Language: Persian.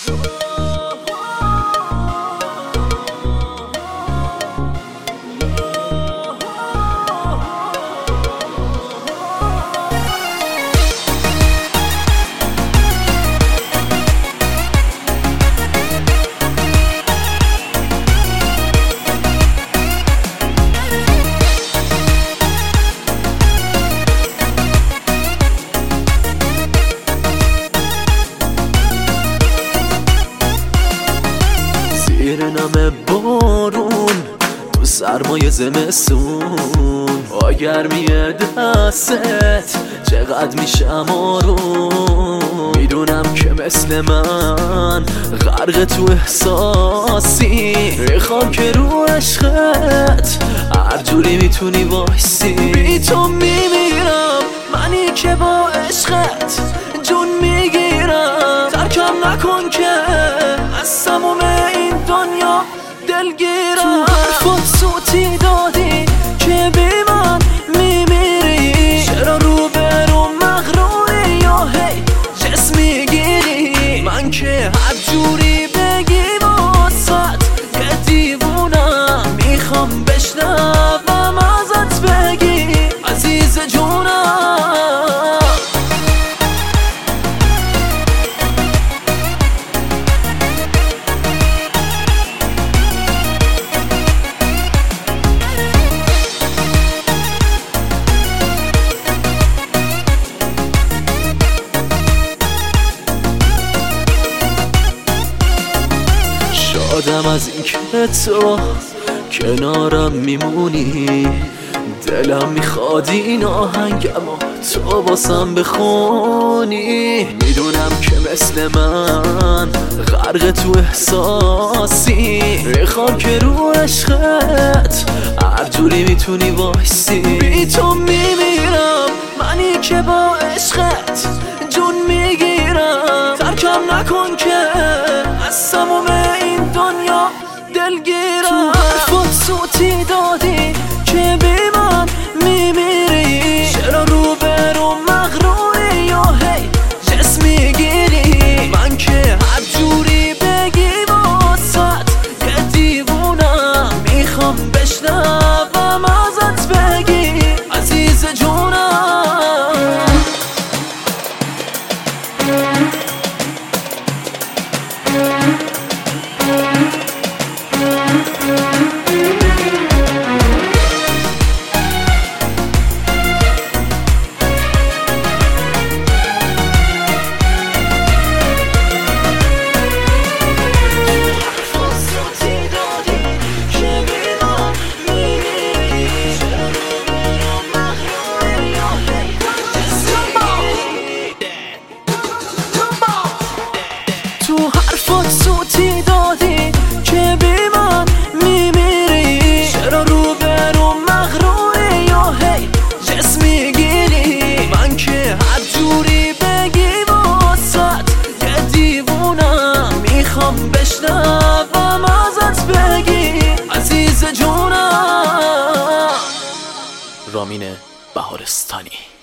زیر نم بارون تو سرمای زمستون با گرمی دستت چقدر میشم آروم. میدونم که مثل من غرق تو احساسی، میخوام که رو عشقت هر جوری میتونی وایسی. بی تو میمیرم منی که با عشقت جون میگیرم. ترکم نکن که از تموم این دنیا دلگیرم. تو حرفات صوتی دادی که بی من میمیری. چرا رو مغروری یا هی جسم میگیری؟ من که هر جوری بگی واسد یه دیوونم. میخوام بشنوم ازت بگی عزیز جونم. شادم از این که تو کنارم میمونی. دلم میخواد این آهنگمو تو باسم بخونی. میدونم که مثل من غرق تو احساسی، میخوام که رو عشقت هر جوری میتونی وایسی. بی تو میمیرم منی که با عشقت جون میگیرم. ترکم نکن که از تموم این دنیا دلگیرم. تو حرفات صوتی دادی که بی من میمیری. چرا رو مغروری یا هی جسم میگیری؟ من که هر جوری بگی واسد یه دیوونم. میخوام بشنوم ازت بگی عزیز جونم. تو حرفات صوتی دادی که بی من میمیری. چرا رو مغروری یا هی جسم میگیری؟ من که هر جوری بگی واسد یه دیوونم. میخوام بشنوم ازت بگی عزیز جونم. رامین بهارستانی.